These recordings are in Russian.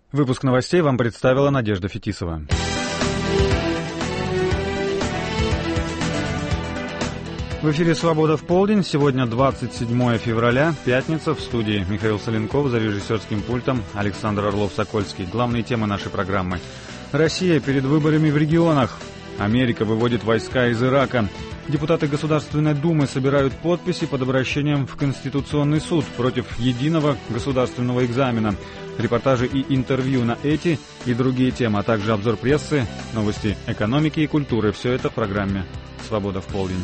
Выпуск новостей вам представила Надежда Фетисова. В эфире «Свобода в полдень». Сегодня 27 февраля, пятница. В студии Михаил Соленков, за режиссерским пультом Александр Орлов-Сокольский. Главные темы нашей программы. Россия перед выборами в регионах. Америка выводит войска из Ирака. Депутаты Государственной Думы собирают подписи под обращением в Конституционный суд против единого государственного экзамена. Репортажи и интервью на эти и другие темы, а также обзор прессы, новости экономики и культуры. Все это в программе «Свобода в полдень».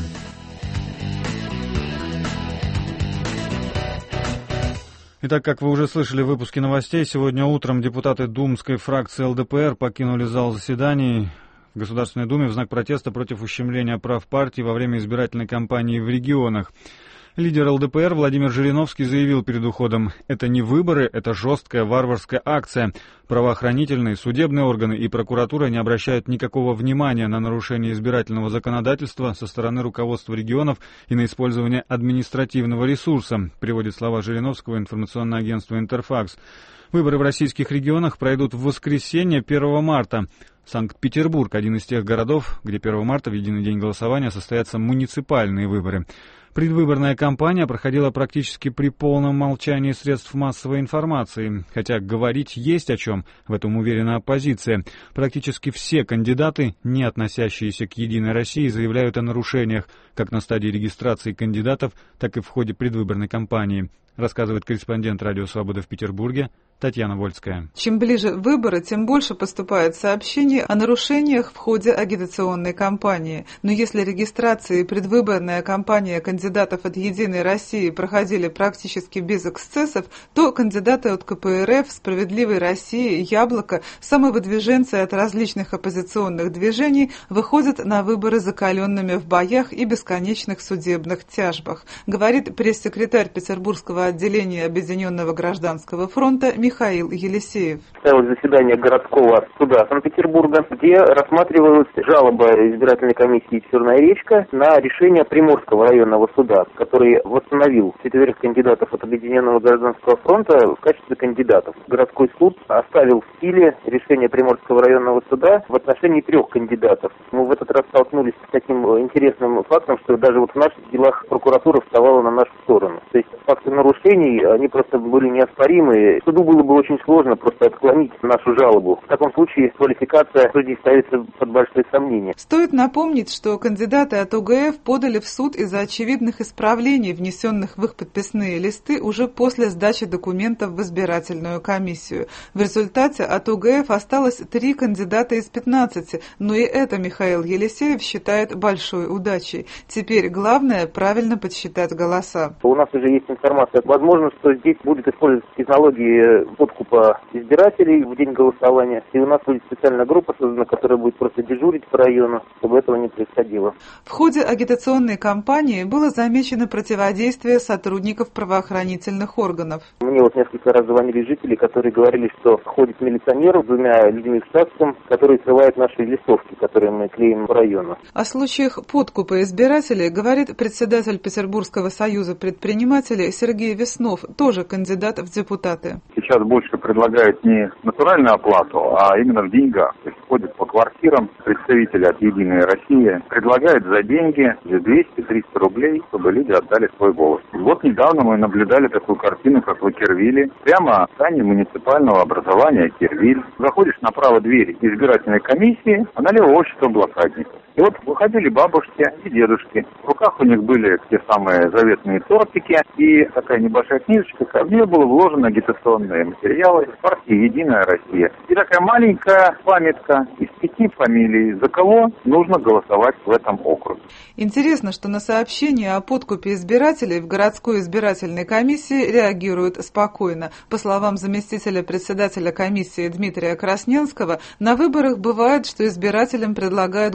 Итак, как вы уже слышали в выпуске новостей, сегодня утром депутаты думской фракции ЛДПР покинули зал заседаний в Государственной Думе в знак протеста против ущемления прав партии во время избирательной кампании в регионах. Лидер ЛДПР Владимир Жириновский заявил перед уходом: «Это не выборы, это жесткая варварская акция. Правоохранительные, судебные органы и прокуратура не обращают никакого внимания на нарушение избирательного законодательства со стороны руководства регионов и на использование административного ресурса», приводит слова Жириновского информационное агентство «Интерфакс». Выборы в российских регионах пройдут в воскресенье 1 марта. Санкт-Петербург – один из тех городов, где 1 марта в единый день голосования состоятся муниципальные выборы. Предвыборная кампания проходила практически при полном молчании средств массовой информации, хотя говорить есть о чем, в этом уверена оппозиция. Практически все кандидаты, не относящиеся к «Единой России», заявляют о нарушениях как на стадии регистрации кандидатов, так и в ходе предвыборной кампании, рассказывает корреспондент «Радио Свобода» в Петербурге Татьяна Вольская. Чем ближе выборы, тем больше поступает сообщений о нарушениях в ходе агитационной кампании. Но если регистрация и предвыборная кампания кандидатов от «Единой России» проходили практически без эксцессов, то кандидаты от КПРФ, «Справедливой России», «Яблоко», самовыдвиженцы от различных оппозиционных движений выходят на выборы закаленными в боях и бесконечных судебных тяжбах, говорит пресс-секретарь Петербургского отделения Объединенного гражданского фронта Михаил Елисеев. Состоялось заседание городского суда Санкт-Петербурга, где рассматривалась жалоба избирательной комиссии «Черная речка» на решение Приморского районного суда, который восстановил 4 кандидатов от Объединенного гражданского фронта в качестве кандидатов. Городской суд оставил в силе решение Приморского районного суда в отношении 3 кандидатов. Мы в этот раз столкнулись с таким интересным фактом, что даже в наших делах прокуратура вставала на нашу сторону. То есть факты нарушений, они просто были неоспоримы. Суду было бы очень сложно просто отклонить нашу жалобу. В таком случае квалификация судей ставится под большое сомнение. Стоит напомнить, что кандидаты от ОГФ подали в суд из-за очевидных исправлений, внесенных в их подписные листы уже после сдачи документов в избирательную комиссию. В результате от ОГФ осталось 3 кандидата из 15, но и это Михаил Елисеев считает большой удачей. Теперь главное правильно подсчитать голоса. У нас уже есть информация. Возможно, что здесь будет использоваться технологии подкупа избирателей в день голосования. И у нас будет специальная группа создана, которая будет просто дежурить по району, чтобы этого не происходило. В ходе агитационной кампании было замечено противодействие сотрудников правоохранительных органов. Мне несколько раз звонили жители, которые говорили, что ходит милиционер с 2 людьми в штатском, которые срывают наши листовки, которые мы клеим по району. О случаях подкупа избирателей говорит председатель Петербургского союза предпринимателей Сергей Веснов, тоже кандидат в депутаты. Сейчас больше предлагают не натуральную оплату, а именно в деньгах. То есть ходят по квартирам представители от «Единой России», предлагают за деньги, за 200-300 рублей, чтобы люди отдали свой голос. Вот недавно мы наблюдали такую картину, как в Кервилле, прямо в здании муниципального образования Кервиль. Заходишь направо двери избирательной комиссии, а налево общество блокадников. И вот выходили бабушки и дедушки. В руках у них были те самые заветные тортики и такая небольшая книжечка, в нее было вложено агитационные материалы партии «Единая Россия». И такая маленькая памятка из 5 фамилий, за кого нужно голосовать в этом округе. Интересно, что на сообщение о подкупе избирателей в городской избирательной комиссии реагируют спокойно. По словам заместителя председателя комиссии Дмитрия Красненского, на выборах бывает, что избирателям предлагают голосовать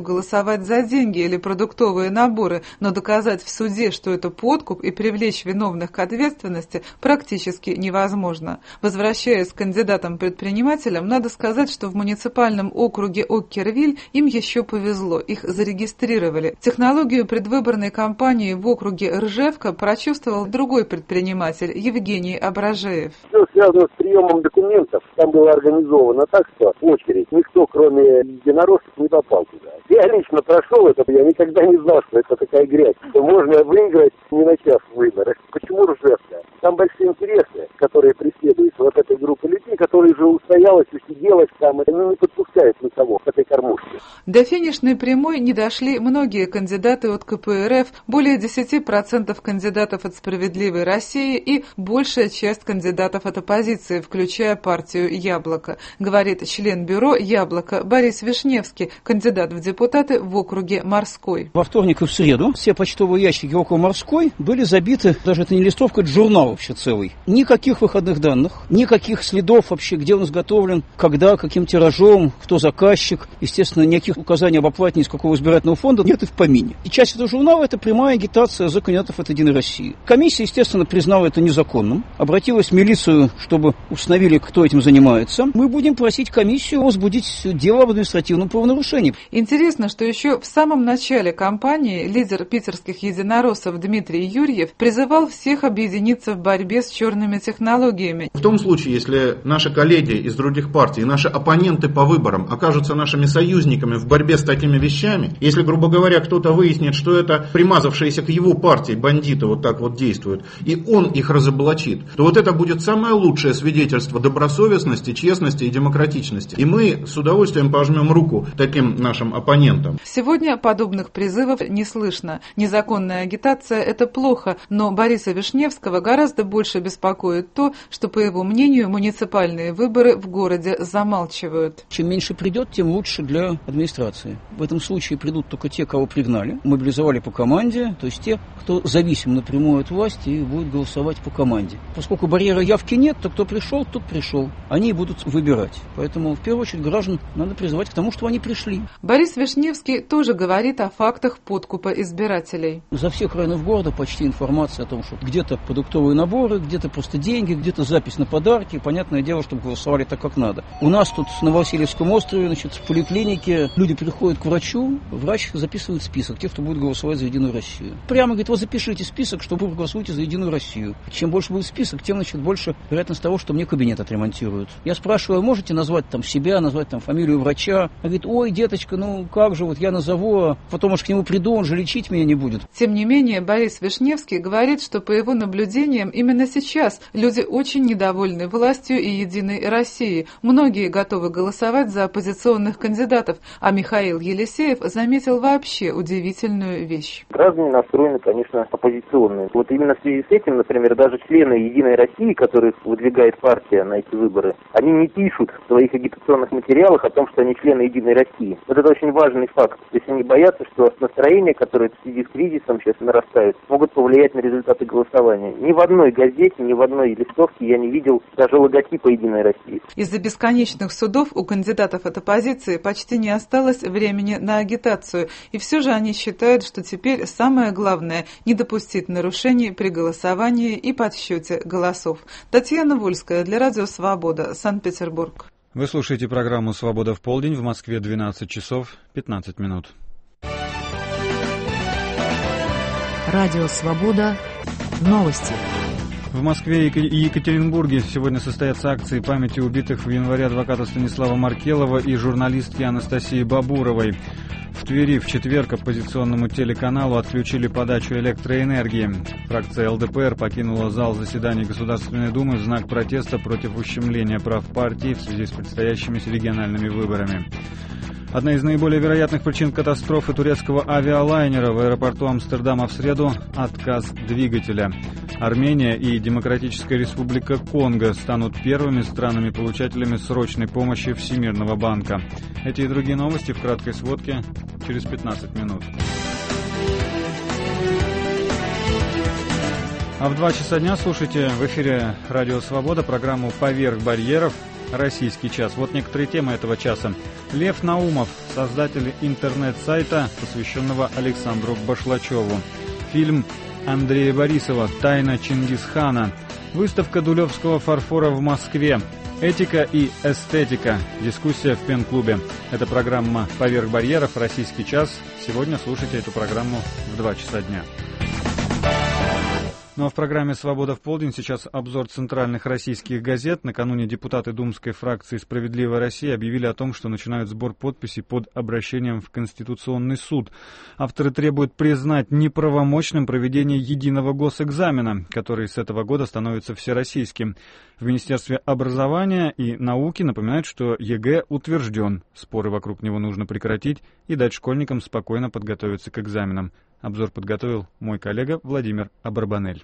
голосовать за деньги или продуктовые наборы, но доказать в суде, что это подкуп, и привлечь виновных к ответственности практически невозможно. Возвращаясь к кандидатам-предпринимателям, надо сказать, что в муниципальном округе Оккервиль им еще повезло, их зарегистрировали. Технологию предвыборной кампании в округе Ржевка прочувствовал другой предприниматель Евгений Ображеев. Все связано с приемом документов. Там было организовано так, что очередь. Никто, кроме единороссов, не попал туда. Я лично прошел это, я никогда не знал, что это такая грязь. Что можно выиграть, не начав выборы. Почему Ржевка? Там большие интересы, которые преследуют вот этой группы людей, которые уже устоялась, усиделась там, и не подпускают никого к этой кормушке. До финишной прямой не дошли многие кандидаты от КПРФ, более 10% кандидатов от «Справедливой России» и большая часть кандидатов от оппозиции, включая партию «Яблоко», говорит член бюро «Яблоко» Борис Вишневский, кандидат в депутаты в округе Морской. Во вторник и в среду все почтовые ящики около Морской были забиты, даже это не листовка, это журнал вообще целый. Никаких выходных данных, никаких следов вообще, где он изготовлен, когда, каким тиражом, кто заказчик. Естественно, никаких указаний об оплате ни из какого избирательного фонда нет и в помине. И часть этого журнала – это прямая агитация за кандидатов от «Единой России». Комиссия, естественно, признала это незаконным, обратилась в милицию, чтобы установили, кто этим занимается. Мы будем просить комиссию возбудить дело об административном правонарушении. Интересно, что еще в самом начале кампании лидер питерских единороссов Дмитрий Юрьев призывал всех объединиться в борьбе с черными технологиями. В том случае, если наши коллеги из других партий, наши оппоненты по выборам окажутся нашими союзниками в борьбе с такими вещами, если, грубо говоря, кто-то выяснит, что это примазавшиеся к его партии бандиты вот так вот действуют, и он их разоблачит, то вот это будет самое лучшее свидетельство добросовестности, честности и демократичности. И мы с удовольствием пожмем руку таким нашим оппонентам. Сегодня подобных призывов не слышно. Незаконная агитация – это плохо, но Бориса Вишневского гораздо больше беспокоит то, что, по его мнению, муниципальные выборы в городе замалчивают. Чем меньше придет, тем лучше для администрации. В этом случае придут только те, кого пригнали, мобилизовали по команде, то есть те, кто зависим напрямую от власти и будет голосовать по команде. Поскольку барьера явки нет, то кто пришел, тот пришел. Они и будут выбирать. Поэтому, в первую очередь, граждан надо призывать к тому, чтобы они пришли. Борис Вишневский тоже говорит о фактах подкупа избирателей. За всех районов города почти информация о том, что где-то продуктовые наборы, где-то просто деньги, где-то запись на подарки. Понятное дело, чтобы голосовали так, как надо. У нас тут на Васильевском острове, значит, в поликлинике люди приходят к врачу, врач записывает список тех, кто будет голосовать за «Единую Россию». Прямо говорит, вот запишите список, что вы проголосуете за «Единую Россию». Чем больше будет список, тем, значит, больше вероятность того, что мне кабинет отремонтируют. Я спрашиваю, можете назвать там себя, назвать там фамилию врача? Она говорит, ой, деточка, ну как же, вот я назову, а потом аж к нему приду, он же лечить меня не будет. Тем не менее, Борис Вишневский говорит, что по его наблюдениям именно сейчас люди очень недовольны властью и «Единой Россией». Многие готовы голосовать за оппозиционных кандидатов, а Михаил Елисеев заметил вообще удивительную вещь. Граждане настроены, конечно, оппозиционные. Вот именно в связи с этим, например, даже члены «Единой России», которых выдвигает партия на эти выборы, они не пишут в своих агитационных материалах о том, что они члены «Единой России». Вот это очень важный факт. То есть они боятся, что настроения, которые в связи с кризисом сейчас нарастают, могут повлиять на результаты голосования. Ни в одной газете, ни в одной листовке я не видел даже логотипа «Единой России». Из-за бесконечных судов у кандидатов от оппозиции почти не осталось времени на агитацию, и все же они считают, что теперь самое главное – не допустить нарушений при голосовании и подсчете голосов. Татьяна Вольская для Радио Свобода, Санкт-Петербург. Вы слушаете программу «Свобода в полдень», в Москве 12 часов 15 минут. Радио «Свобода». Новости. В Москве и Екатеринбурге сегодня состоятся акции памяти убитых в январе адвоката Станислава Маркелова и журналистки Анастасии Бабуровой. В Твери в четверг оппозиционному телеканалу отключили подачу электроэнергии. Фракция ЛДПР покинула зал заседаний Государственной Думы в знак протеста против ущемления прав партии в связи с предстоящими региональными выборами. Одна из наиболее вероятных причин катастрофы турецкого авиалайнера в аэропорту Амстердама в среду – отказ двигателя. Армения и Демократическая Республика Конго станут первыми странами-получателями срочной помощи Всемирного банка. Эти и другие новости в краткой сводке через 15 минут. А в 2 часа дня слушайте в эфире «Радио Свобода» программу «Поверх барьеров». «Российский час». Вот некоторые темы этого часа. Лев Наумов, создатель интернет-сайта, посвященного Александру Башлачеву. Фильм Андрея Борисова «Тайна Чингисхана». Выставка дулевского фарфора в Москве. Этика и эстетика. Дискуссия в пен-клубе. Это программа «Поверх барьеров. Российский час». Сегодня слушайте эту программу в 2 часа дня. Ну а в программе «Свобода в полдень» сейчас обзор центральных российских газет. Накануне депутаты думской фракции «Справедливая Россия» объявили о том, что начинают сбор подписей под обращением в Конституционный суд. Авторы требуют признать неправомочным проведение единого госэкзамена, который с этого года становится всероссийским. В Министерстве образования и науки напоминают, что ЕГЭ утвержден. Споры вокруг него нужно прекратить и дать школьникам спокойно подготовиться к экзаменам. Обзор подготовил мой коллега Владимир Абарбанель.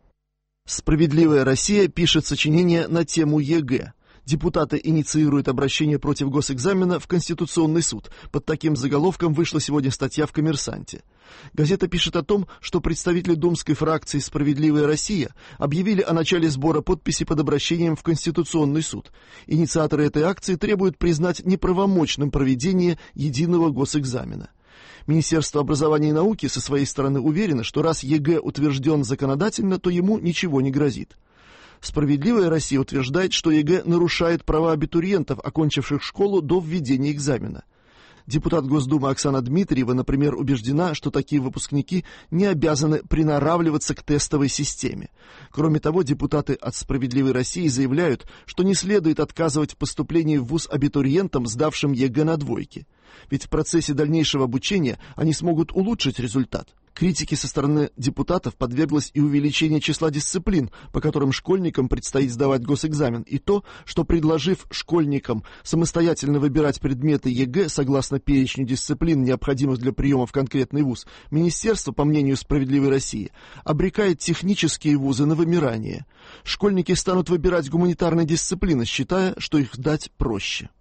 «Справедливая Россия» пишет сочинение на тему ЕГЭ. Депутаты инициируют обращение против госэкзамена в Конституционный суд. Под таким заголовком вышла сегодня статья в «Коммерсанте». Газета пишет о том, что представители думской фракции «Справедливая Россия» объявили о начале сбора подписей под обращением в Конституционный суд. Инициаторы этой акции требуют признать неправомочным проведение единого госэкзамена. Министерство образования и науки со своей стороны уверено, что раз ЕГЭ утвержден законодательно, то ему ничего не грозит. «Справедливая Россия» утверждает, что ЕГЭ нарушает права абитуриентов, окончивших школу до введения экзамена. Депутат Госдумы Оксана Дмитриева, например, убеждена, что такие выпускники не обязаны приноравливаться к тестовой системе. Кроме того, депутаты от «Справедливой России» заявляют, что не следует отказывать в поступлении в вуз абитуриентам, сдавшим ЕГЭ на двойки. Ведь в процессе дальнейшего обучения они смогут улучшить результат. Критике со стороны депутатов подверглось и увеличение числа дисциплин, по которым школьникам предстоит сдавать госэкзамен, и то, что, предложив школьникам самостоятельно выбирать предметы ЕГЭ согласно перечню дисциплин, необходимых для приема в конкретный вуз, министерство, по мнению «Справедливой России», обрекает технические вузы на вымирание. Школьники станут выбирать гуманитарные дисциплины, считая, что их сдать проще.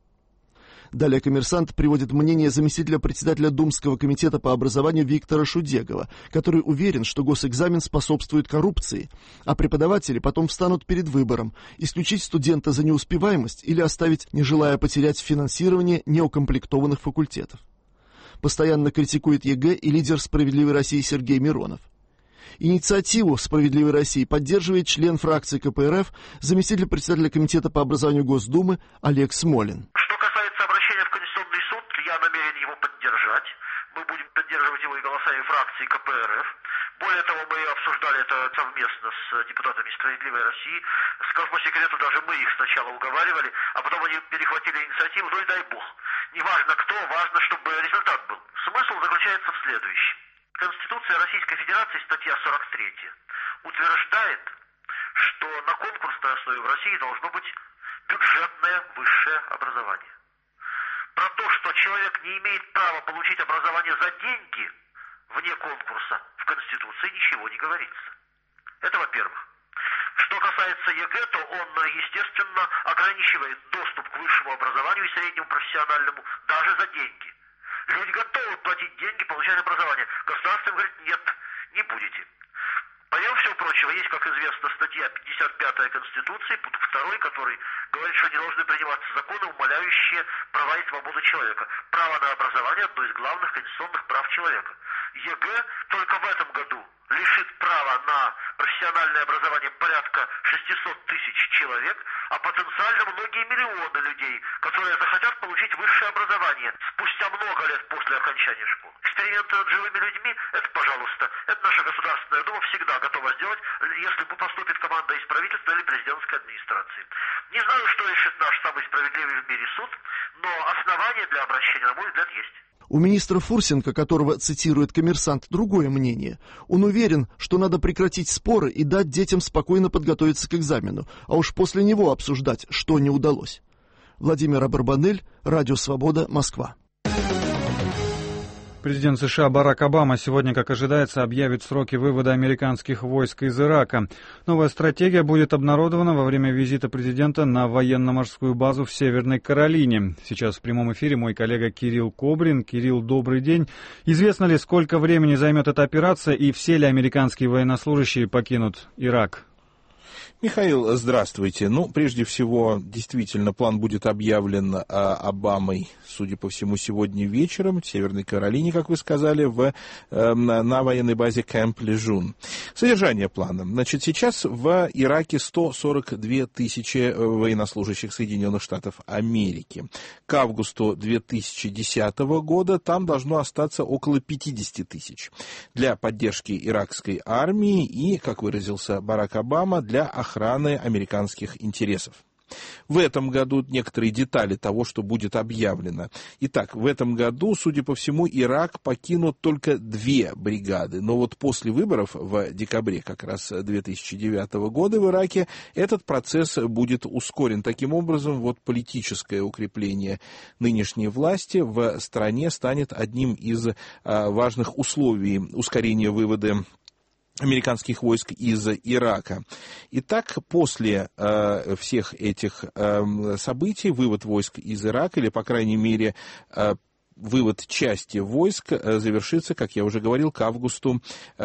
Далее «Коммерсант» приводит мнение заместителя председателя Думского комитета по образованию Виктора Шудегова, который уверен, что госэкзамен способствует коррупции, а преподаватели потом встанут перед выбором – исключить студента за неуспеваемость или оставить, не желая потерять финансирование неукомплектованных факультетов. Постоянно критикует ЕГЭ и лидер «Справедливой России» Сергей Миронов. Инициативу «Справедливой России» поддерживает член фракции КПРФ, заместитель председателя комитета по образованию Госдумы Олег Смолин. Что касается обращения в Конституционный суд, я намерен его поддержать. Мы будем поддерживать его и голосами фракции КПРФ. Более того, мы обсуждали это совместно с депутатами «Справедливой России». Скажу по секрету, даже мы их сначала уговаривали, а потом они перехватили инициативу, ну и дай бог. Неважно кто, важно, чтобы результат был. Смысл заключается в следующем. Конституция Российской Федерации, статья 43, утверждает, что на конкурсной основе в России должно быть бюджетное высшее образование. Про то, что человек не имеет права получить образование за деньги вне конкурса, в Конституции ничего не говорится. Это во-первых. Что касается ЕГЭ, то он, естественно, ограничивает доступ к высшему образованию и среднему профессиональному даже за деньги. Люди готовы платить деньги, получать образование. Государство им говорит, нет, не будете. Помимо всего прочего, есть, как известно, статья 55 Конституции, пункт 2, который говорит, что не должны приниматься законы, умаляющие права и свободы человека. Право на образование – одно из главных конституционных прав человека. ЕГЭ только в этом году лишит права на профессиональное образование порядка 600 тысяч человек, а потенциально многие миллионы людей, которые захотят получить высшее образование спустя много лет после окончания школы. Эксперименты над живыми людьми – это, пожалуйста, это наша Государственная Дума всегда готова сделать, если поступит команда из правительства или президентской администрации. Не знаю, что решит наш самый справедливый в мире суд, но основания для обращения, на мой взгляд, есть. У министра Фурсенко, которого цитирует «Коммерсант», другое мнение. Он уверен, что надо прекратить споры и дать детям спокойно подготовиться к экзамену, а уж после него обсуждать, что не удалось. Владимир Абарбанель, Радио Свобода, Москва. Президент США Барак Обама сегодня, как ожидается, объявит сроки вывода американских войск из Ирака. Новая стратегия будет обнародована во время визита президента на военно-морскую базу в Северной Каролине. Сейчас в прямом эфире мой коллега Кирилл Кобрин. Кирилл, добрый день. Известно ли, сколько времени займет эта операция и все ли американские военнослужащие покинут Ирак? Михаил, здравствуйте. Прежде всего, действительно, план будет объявлен Обамой, судя по всему, сегодня вечером в Северной Каролине, как вы сказали, на военной базе Кэмп Лежун. Содержание плана. Значит, сейчас в Ираке 142 тысячи военнослужащих Соединенных Штатов Америки. К августу 2010 года там должно остаться около 50 тысяч для поддержки иракской армии и, как выразился Барак Обама, для охраны американских интересов. В этом году некоторые детали того, что будет объявлено. Итак, в этом году, судя по всему, Ирак покинут только 2 бригады. Но вот после выборов в декабре как раз 2009 года в Ираке этот процесс будет ускорен. Таким образом, вот политическое укрепление нынешней власти в стране станет одним из важных условий ускорения вывода американских войск из Ирака. Итак, после всех этих событий, вывод войск из Ирака, или, по крайней мере, вывод части войск завершится, как я уже говорил, к августу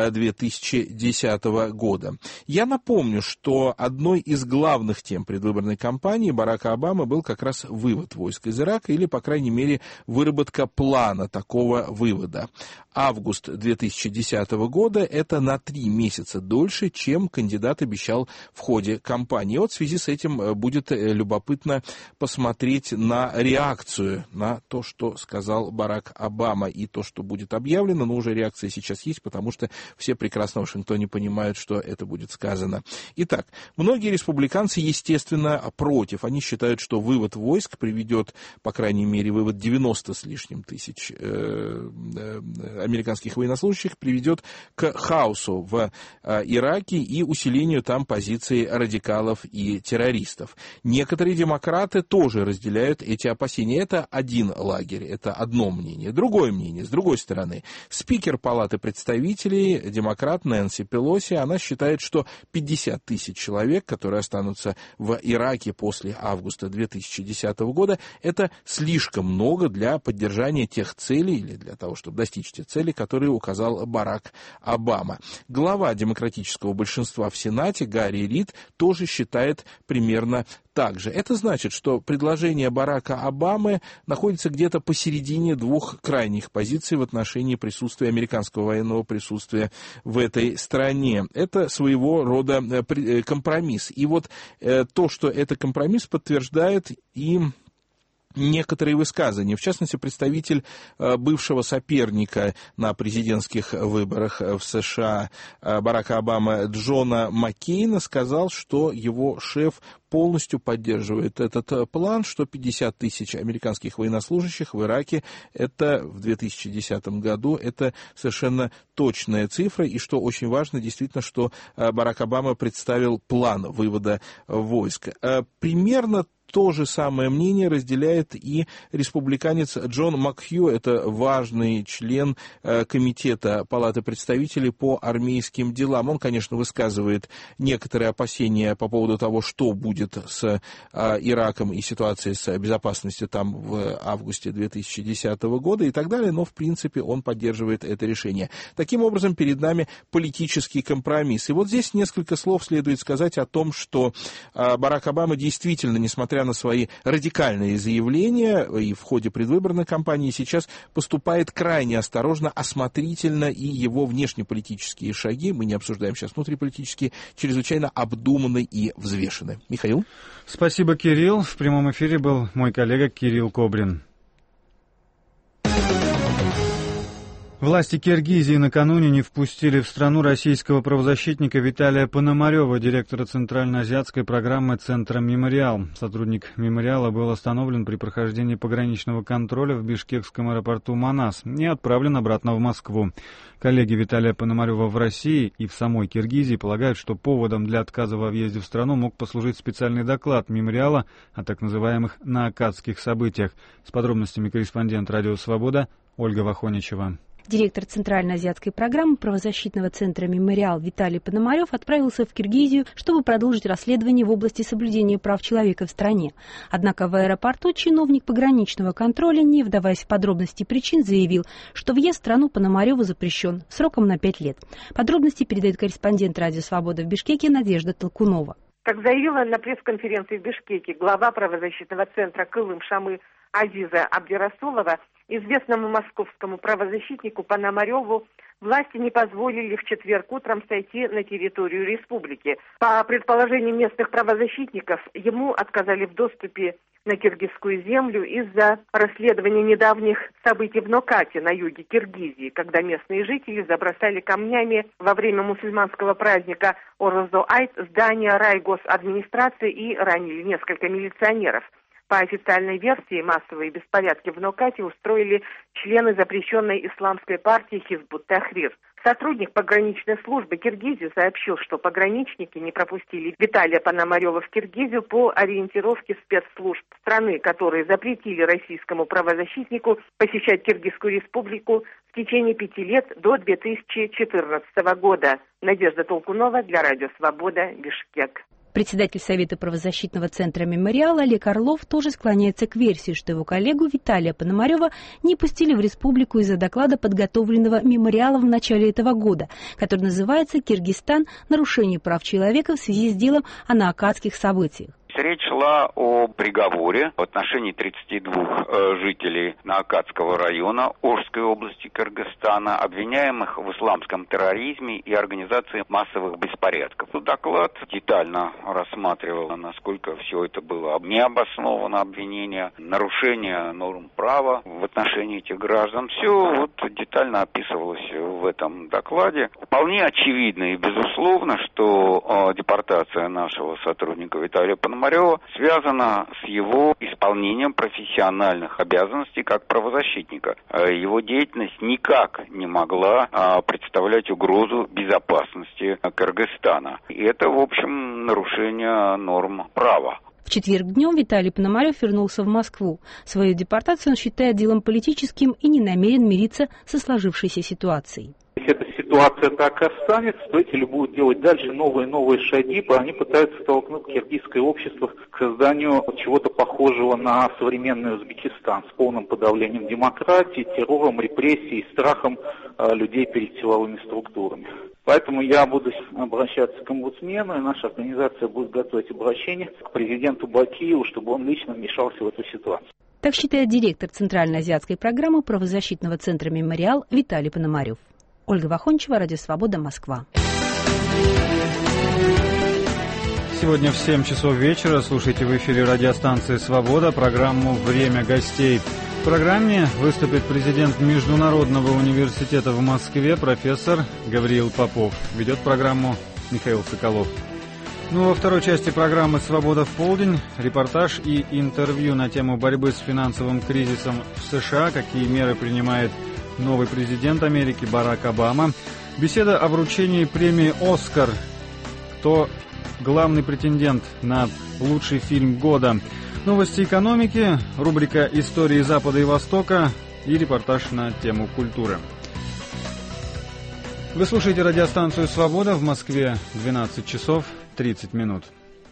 2010 года. Я напомню, что одной из главных тем предвыборной кампании Барака Обамы был как раз вывод войск из Ирака, или, по крайней мере, выработка плана такого вывода. Август 2010 года – это на 3 месяца дольше, чем кандидат обещал в ходе кампании. Вот в связи с этим будет любопытно посмотреть на реакцию на то, что сказал Барак Обама, и то, что будет объявлено, но уже реакция сейчас есть, потому что все прекрасно в Вашингтоне понимают, что это будет сказано. Итак, многие республиканцы, естественно, против. Они считают, что вывод войск приведет, по крайней мере, вывод 90 с лишним тысяч американских военнослужащих приведет к хаосу в Ираке и усилению там позиций радикалов и террористов. Некоторые демократы тоже разделяют эти опасения. Это один лагерь, это одно мнение. Другое мнение, с другой стороны, спикер Палаты представителей, демократ Нэнси Пелоси, она считает, что 50 тысяч человек, которые останутся в Ираке после августа 2010 года, это слишком много для поддержания тех целей, или для того, чтобы достичь тех целей, которые указал Барак Обама. Глава демократического большинства в Сенате Гарри Рид тоже считает примерно так же. Это значит, что предложение Барака Обамы находится где-то посередине 2 крайних позиций в отношении присутствия американского военного присутствия в этой стране. Это своего рода компромисс. И вот то, что это компромисс, подтверждает и некоторые высказывания. В частности, представитель бывшего соперника на президентских выборах в США Барака Обамы Джона Маккейна сказал, что его шеф полностью поддерживает этот план, что 50 тысяч американских военнослужащих в Ираке это в 2010 году это совершенно точная цифра, и что очень важно, действительно, что Барак Обама представил план вывода войск. Примерно то же самое мнение разделяет и республиканец Джон Макхью, это важный член комитета Палаты представителей по армейским делам. Он, конечно, высказывает некоторые опасения по поводу того, что будет с Ираком и ситуацией с безопасностью там в августе 2010 года и так далее, но, в принципе, он поддерживает это решение. Таким образом, перед нами политический компромисс. И вот здесь несколько слов следует сказать о том, что Барак Обама действительно, несмотря на свои радикальные заявления и в ходе предвыборной кампании, сейчас поступает крайне осторожно, осмотрительно, и его внешнеполитические шаги, мы не обсуждаем сейчас внутриполитические, чрезвычайно обдуманы и взвешены. Михаил? Спасибо, Кирилл. В прямом эфире был мой коллега Кирилл Кобрин. Власти Киргизии накануне не впустили в страну российского правозащитника Виталия Пономарева, директора Центральноазиатской программы Центра «Мемориал». Сотрудник «Мемориала» был остановлен при прохождении пограничного контроля в бишкекском аэропорту Манас и отправлен обратно в Москву. Коллеги Виталия Пономарева в России и в самой Киргизии полагают, что поводом для отказа во въезде в страну мог послужить специальный доклад «Мемориала» о так называемых наакатских событиях. С подробностями корреспондент «Радио Свобода» Ольга Вахоничева. Директор Центральноазиатской программы правозащитного центра «Мемориал» Виталий Пономарев отправился в Киргизию, чтобы продолжить расследование в области соблюдения прав человека в стране. Однако в аэропорту чиновник пограничного контроля, не вдаваясь в подробности причин, заявил, что въезд в страну Пономареву запрещен сроком на 5 лет. Подробности передает корреспондент «Радио Свобода» в Бишкеке Надежда Толкунова. Как заявила на пресс-конференции в Бишкеке глава правозащитного центра «Кылым Шамы» Азиза Абдирасулова, известному московскому правозащитнику Пономареву власти не позволили в четверг утром сойти на территорию республики. По предположениям местных правозащитников, ему отказали в доступе на киргизскую землю из-за расследования недавних событий в Нокате на юге Киргизии, когда местные жители забросали камнями во время мусульманского праздника Орозо-Айт здание райгосадминистрации и ранили несколько милиционеров. По официальной версии, массовые беспорядки в Нокате устроили члены запрещенной исламской партии Хизбут-Тахрир. Сотрудник пограничной службы Киргизии сообщил, что пограничники не пропустили Виталия Пономарева в Киргизию по ориентировке спецслужб страны, которые запретили российскому правозащитнику посещать Киргизскую республику в течение 5 лет до 2014 года. Надежда Толкунова для Радио Свобода, Бишкек. Председатель Совета правозащитного центра «Мемориал» Олег Орлов тоже склоняется к версии, что его коллегу Виталия Пономарева не пустили в республику из-за доклада, подготовленного «Мемориалом» в начале этого года, который называется «Киргизстан. Нарушение прав человека в связи с делом о наокатских событиях». Речь шла о приговоре в отношении 32 жителей Наокатского района Ошской области Кыргызстана, обвиняемых в исламском терроризме и организации массовых беспорядков. Доклад детально рассматривал, насколько все это было необоснованно обвинение, нарушение норм права в отношении этих граждан. Все детально описывалось в этом докладе. Вполне очевидно и безусловно, что депортация нашего сотрудника Виталия Пономарева связана с его исполнением профессиональных обязанностей как правозащитника. Его деятельность никак не могла представлять угрозу безопасности Кыргызстана. И это, в общем, нарушение норм права. В четверг днем Виталий Пономарев вернулся в Москву. Свою депортацию он считает делом политическим и не намерен мириться со сложившейся ситуацией. Если эта ситуация так и останется, то эти будут делать дальше новые и новые шаги. Они пытаются столкнуть киргизское общество к созданию чего-то похожего на современный Узбекистан с полным подавлением демократии, террором, репрессией, страхом людей перед силовыми структурами. Поэтому я буду обращаться к омбудсмену, и наша организация будет готовить обращение к президенту Бакиеву, чтобы он лично вмешался в эту ситуацию. Так считает директор Центральноазиатской программы правозащитного центра «Мемориал» Виталий Пономарев. Ольга Вахончева, Радио Свобода, Москва. Сегодня в 7 часов вечера слушайте в эфире радиостанции «Свобода» программу «Время гостей». В программе выступит президент Международного университета в Москве профессор Гавриил Попов. Ведет программу Михаил Соколов. Во второй части программы «Свобода в полдень» репортаж и интервью на тему борьбы с финансовым кризисом в США, какие меры принимает новый президент Америки Барак Обама. Беседа о вручении премии «Оскар». Кто главный претендент на лучший фильм года. Новости экономики, рубрика «Истории Запада и Востока» и репортаж на тему культуры. Вы слушаете радиостанцию «Свобода», в Москве 12 часов 30 минут.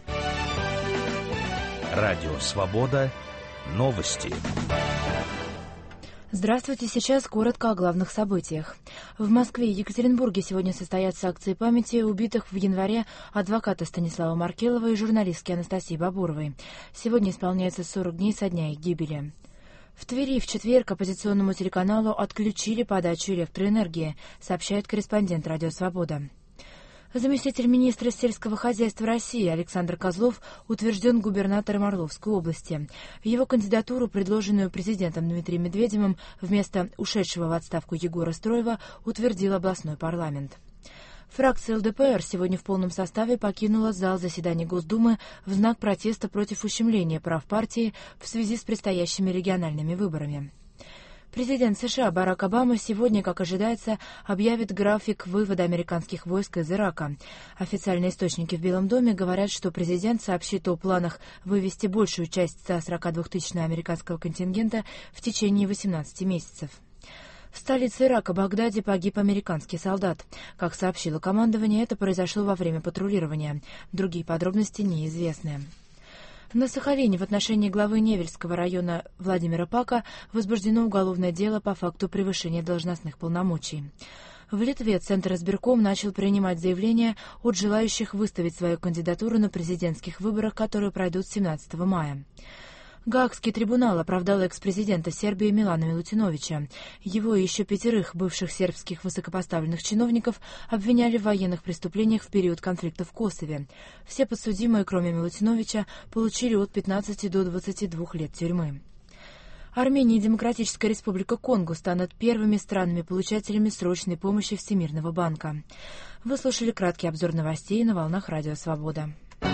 Радио «Свобода». Новости. Здравствуйте, сейчас коротко о главных событиях. В Москве и Екатеринбурге сегодня состоятся акции памяти убитых в январе адвоката Станислава Маркелова и журналистки Анастасии Бабуровой. Сегодня исполняется 40 дней со дня их гибели. В Твери в четверг оппозиционному телеканалу отключили подачу электроэнергии, сообщает корреспондент «Радио Свобода». Заместитель министра сельского хозяйства России Александр Козлов утвержден губернатором Орловской области. Его кандидатуру, предложенную президентом Дмитрием Медведевым вместо ушедшего в отставку Егора Строева, утвердил областной парламент. Фракция ЛДПР сегодня в полном составе покинула зал заседаний Госдумы в знак протеста против ущемления прав партии в связи с предстоящими региональными выборами. Президент США Барак Обама сегодня, как ожидается, объявит график вывода американских войск из Ирака. Официальные источники в Белом доме говорят, что президент сообщит о планах вывести большую часть 142-тысячного американского контингента в течение 18 месяцев. В столице Ирака, Багдаде, погиб американский солдат. Как сообщило командование, это произошло во время патрулирования. Другие подробности неизвестны. На Сахалине в отношении главы Невельского района Владимира Пака возбуждено уголовное дело по факту превышения должностных полномочий. В Литве Центр избирком начал принимать заявления от желающих выставить свою кандидатуру на президентских выборах, которые пройдут 17 мая. Гаагский трибунал оправдал экс-президента Сербии Милана Милутиновича. Его и еще 5 бывших сербских высокопоставленных чиновников обвиняли в военных преступлениях в период конфликта в Косове. Все подсудимые, кроме Милутиновича, получили от 15 до 22 лет тюрьмы. Армения и Демократическая Республика Конго станут первыми странами-получателями срочной помощи Всемирного банка. Вы слушали краткий обзор новостей на волнах Радио Свобода.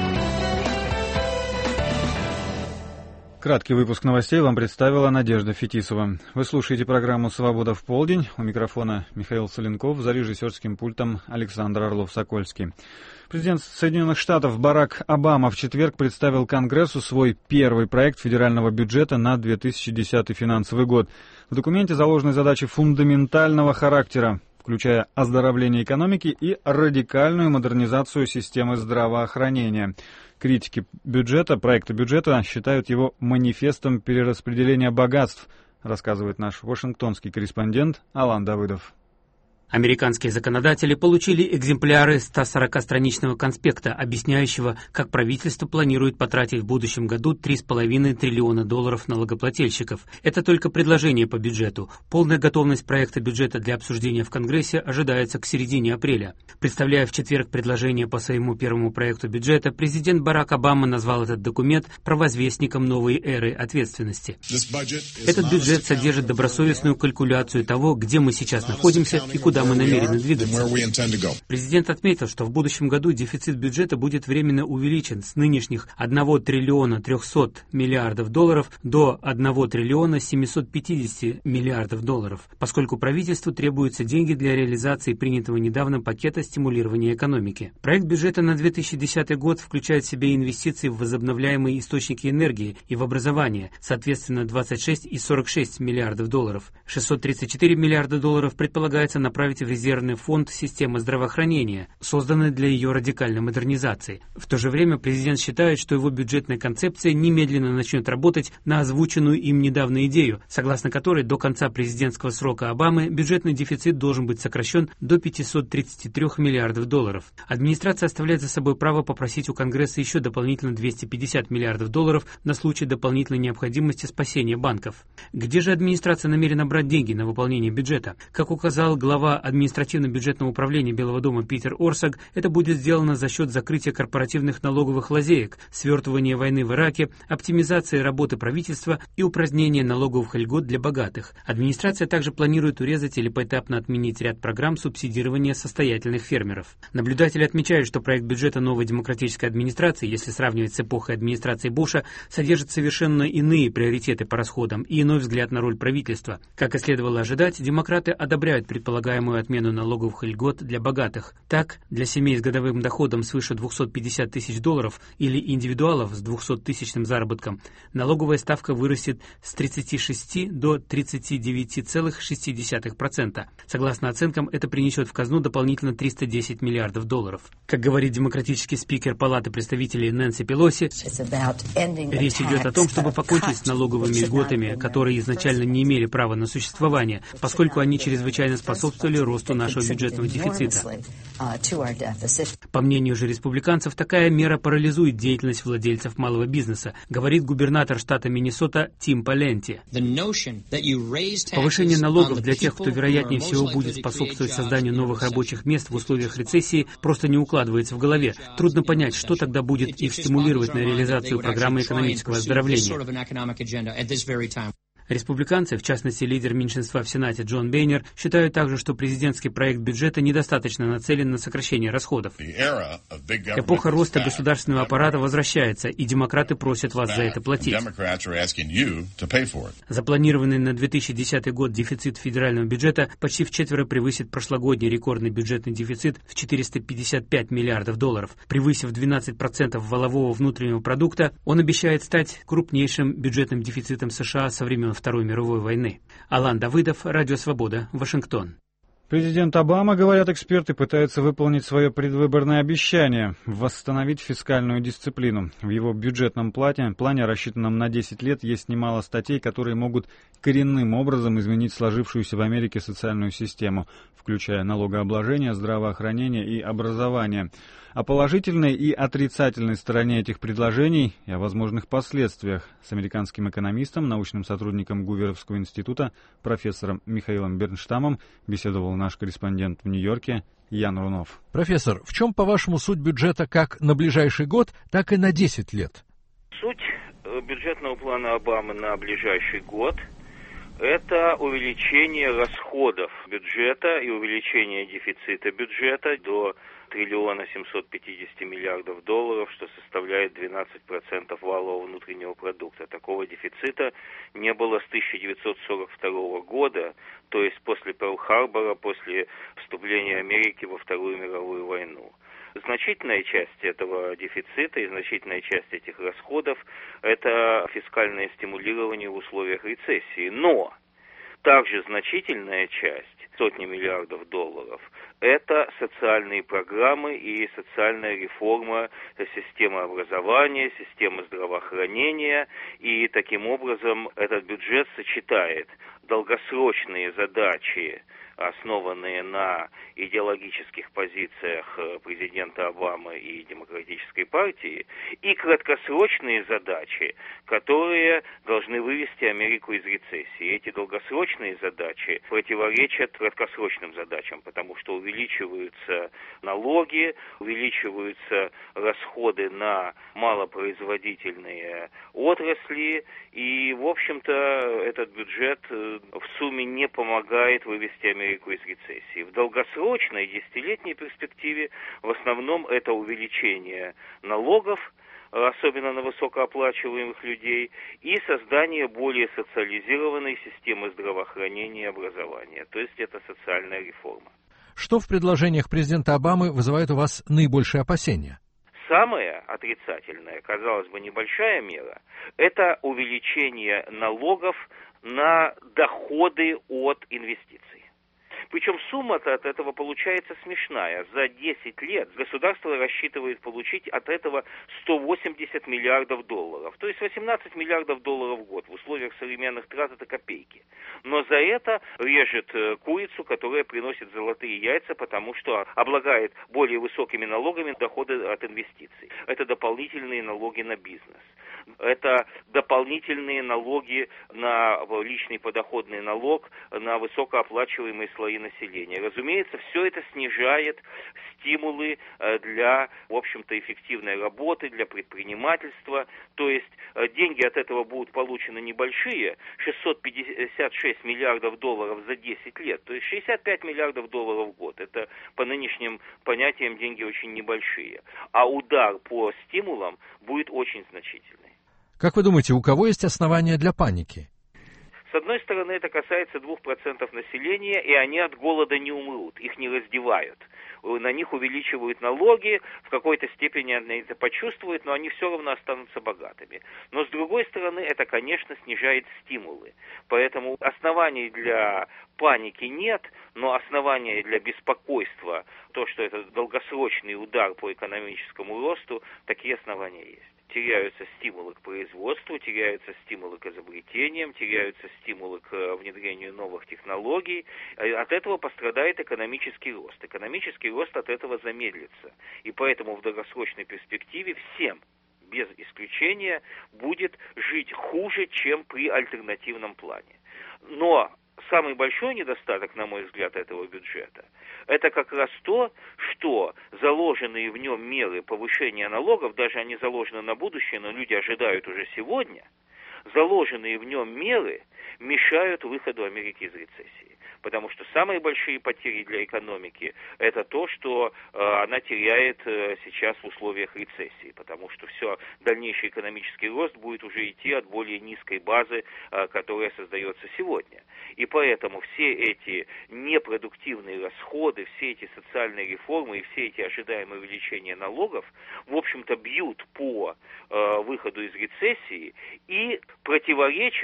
Краткий выпуск новостей вам представила Надежда Фетисова. Вы слушаете программу «Свобода в полдень». У микрофона Михаил Соленков, за режиссерским пультом Александр Орлов-Сокольский. Президент Соединенных Штатов Барак Обама в четверг представил Конгрессу свой первый проект федерального бюджета на 2010 финансовый год. В документе заложены задачи фундаментального характера, включая оздоровление экономики и радикальную модернизацию системы здравоохранения. Критики проекта бюджета считают его манифестом перераспределения богатств, рассказывает наш вашингтонский корреспондент Алан Давыдов. Американские законодатели получили экземпляры 140-страничного конспекта, объясняющего, как правительство планирует потратить в будущем году $3,5 триллиона налогоплательщиков. Это только предложение по бюджету. Полная готовность проекта бюджета для обсуждения в Конгрессе ожидается к середине апреля. Представляя в четверг предложение по своему первому проекту бюджета, президент Барак Обама назвал этот документ провозвестником новой эры ответственности. Этот бюджет содержит добросовестную калькуляцию того, где мы сейчас находимся и куда мы намерены двигаться. Президент отметил, что в будущем году дефицит бюджета будет временно увеличен с нынешних $1 триллиона 300 миллиардов до $1 триллиона 750 миллиардов, поскольку правительству требуются деньги для реализации принятого недавно пакета стимулирования экономики. Проект бюджета на 2010 год включает в себя инвестиции в возобновляемые источники энергии и в образование, соответственно, $26 и $46 миллиардов. $634 миллиарда предполагается направить в резервный фонд системы здравоохранения, созданной для ее радикальной модернизации. В то же время президент считает, что его бюджетная концепция немедленно начнет работать на озвученную им недавно идею, согласно которой до конца президентского срока Обамы бюджетный дефицит должен быть сокращен до $533 миллиардов. Администрация оставляет за собой право попросить у Конгресса еще дополнительно $250 миллиардов на случай дополнительной необходимости спасения банков. Где же администрация намерена брать деньги на выполнение бюджета? Как указал глава административно-бюджетного управления Белого дома Питер Орсаг, это будет сделано за счет закрытия корпоративных налоговых лазеек, свертывания войны в Ираке, оптимизации работы правительства и упразднения налоговых льгот для богатых. Администрация также планирует урезать или поэтапно отменить ряд программ субсидирования состоятельных фермеров. Наблюдатели отмечают, что проект бюджета новой демократической администрации, если сравнивать с эпохой администрации Буша, содержит совершенно иные приоритеты по расходам и иной взгляд на роль правительства. Как и следовало ожидать, демократы одобряют предполагаемую отмену налоговых льгот для богатых. Так, для семей с годовым доходом свыше $250 тысяч или индивидуалов с 200-тысячным заработком налоговая ставка вырастет с 36 до 39,6%. Согласно оценкам, это принесет в казну дополнительно $310 миллиардов. Как говорит демократический спикер Палаты представителей Нэнси Пелоси, речь идет о том, чтобы покончить с налоговыми льготами, которые изначально не имели права на существование, поскольку они чрезвычайно способствовали росту нашего бюджетного дефицита. По мнению же республиканцев, такая мера парализует деятельность владельцев малого бизнеса, говорит губернатор штата Миннесота Тим Паленти. Повышение налогов для тех, кто вероятнее всего будет способствовать созданию новых рабочих мест в условиях рецессии, просто не укладывается в голове. Трудно понять, что тогда будет их стимулировать на реализацию программы экономического оздоровления. Республиканцы, в частности лидер меньшинства в Сенате Джон Бейнер, считают также, что президентский проект бюджета недостаточно нацелен на сокращение расходов. Эпоха роста государственного аппарата возвращается, и демократы просят вас за это платить. Запланированный на 2010 год дефицит федерального бюджета почти вчетверо превысит прошлогодний рекордный бюджетный дефицит в $455 миллиардов. Превысив 12% валового внутреннего продукта, он обещает стать крупнейшим бюджетным дефицитом США со времен Второй мировой войны. Алан Давыдов, Радио Свобода, Вашингтон. Президент Обама, говорят эксперты, пытается выполнить свое предвыборное обещание – восстановить фискальную дисциплину. В его бюджетном плане, рассчитанном на 10 лет, есть немало статей, которые могут коренным образом изменить сложившуюся в Америке социальную систему, включая налогообложение, здравоохранение и образование. О положительной и отрицательной стороне этих предложений и о возможных последствиях с американским экономистом, научным сотрудником Гуверовского института, профессором Михаилом Бернштамом беседовал наш корреспондент в Нью-Йорке Ян Рунов. Профессор, в чем, по-вашему, суть бюджета как на ближайший год, так и на 10 лет? Суть бюджетного плана Обамы на ближайший год – это увеличение расходов бюджета и увеличение дефицита бюджета до триллиона 750 миллиардов долларов, что составляет 12% валового внутреннего продукта. Такого дефицита не было с 1942 года, то есть после Перл-Харбора, после вступления Америки во Вторую мировую войну. Значительная часть этого дефицита и значительная часть этих расходов – это фискальное стимулирование в условиях рецессии. Но также значительная часть, сотни миллиардов долларов, это социальные программы и социальная реформа системы образования, системы здравоохранения. И таким образом этот бюджет сочетает долгосрочные задачи, основанные на идеологических позициях президента Обамы и Демократической партии, и краткосрочные задачи, которые должны вывести Америку из рецессии. Эти долгосрочные задачи противоречат краткосрочным задачам, потому что увеличиваются налоги, увеличиваются расходы на малопроизводительные отрасли, и, в общем-то, этот бюджет в сумме не помогает вывести Америку из рецессии. В долгосрочной, десятилетней перспективе в основном это увеличение налогов, особенно на высокооплачиваемых людей, и создание более социализированной системы здравоохранения и образования. То есть это социальная реформа. Что в предложениях президента Обамы вызывает у вас наибольшие опасения? Самая отрицательная, казалось бы, небольшая мера – это увеличение налогов на доходы от инвестиций. Причем сумма-то от этого получается смешная. За 10 лет государство рассчитывает получить от этого 180 миллиардов долларов. То есть 18 миллиардов долларов в год. В условиях современных трат это копейки. Но за это режет курицу, которая приносит золотые яйца, потому что облагает более высокими налогами доходы от инвестиций. Это дополнительные налоги на бизнес. Это дополнительные налоги на личный подоходный налог, на высокооплачиваемые слои населения. Разумеется, все это снижает стимулы для, в общем-то, эффективной работы, для предпринимательства. То есть деньги от этого будут получены небольшие, 656 миллиардов долларов за 10 лет, то есть 65 миллиардов долларов в год. Это по нынешним понятиям деньги очень небольшие. А удар по стимулам будет очень значительный. Как вы думаете, у кого есть основания для паники? С одной стороны, это касается 2% населения, и они от голода не умрут, их не раздевают. На них увеличивают налоги, в какой-то степени они это почувствуют, но они все равно останутся богатыми. Но с другой стороны, это, конечно, снижает стимулы. Поэтому оснований для паники нет, но основания для беспокойства, то, что это долгосрочный удар по экономическому росту, такие основания есть. Теряются стимулы к производству, теряются стимулы к изобретениям, теряются стимулы к внедрению новых технологий. От этого пострадает экономический рост. Экономический рост от этого замедлится. И поэтому в долгосрочной перспективе всем, без исключения, будет жить хуже, чем при альтернативном плане. Но самый большой недостаток, на мой взгляд, этого бюджета – это как раз то, что заложенные в нем меры повышения налогов, даже они заложены на будущее, но люди ожидают уже сегодня, заложенные в нем меры мешают выходу Америки из рецессии. Потому что самые большие потери для экономики – это то, что она теряет сейчас в условиях рецессии. Потому что все, дальнейший экономический рост будет уже идти от более низкой базы, которая создается сегодня. И поэтому все эти непродуктивные расходы, все эти социальные реформы и все эти ожидаемые увеличения налогов, в общем-то, бьют по выходу из рецессии и противоречат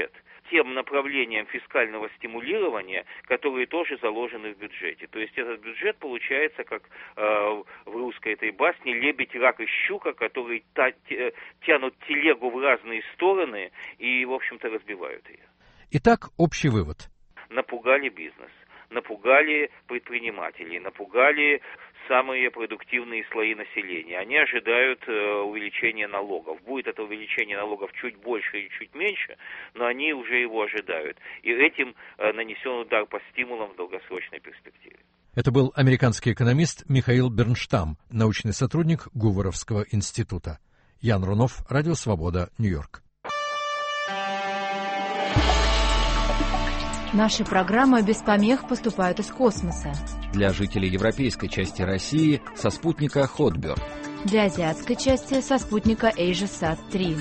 тем направлениям фискального стимулирования, которые тоже заложены в бюджете. То есть этот бюджет получается, как в русской этой басне, лебедь, рак и щука, которые тянут телегу в разные стороны и, в общем-то, разбивают ее. Итак, общий вывод. Напугали бизнес, напугали предпринимателей, напугали самые продуктивные слои населения. Они ожидают увеличения налогов. Будет это увеличение налогов чуть больше или чуть меньше, но они уже его ожидают. И этим нанесен удар по стимулам в долгосрочной перспективе. Это был американский экономист Михаил Бернштам, научный сотрудник Гуворовского института. Ян Рунов, Радио Свобода, Нью-Йорк. Наши программы без помех поступают из космоса. Для жителей европейской части России со спутника Hotbird. Для азиатской части со спутника AsiaSat-3.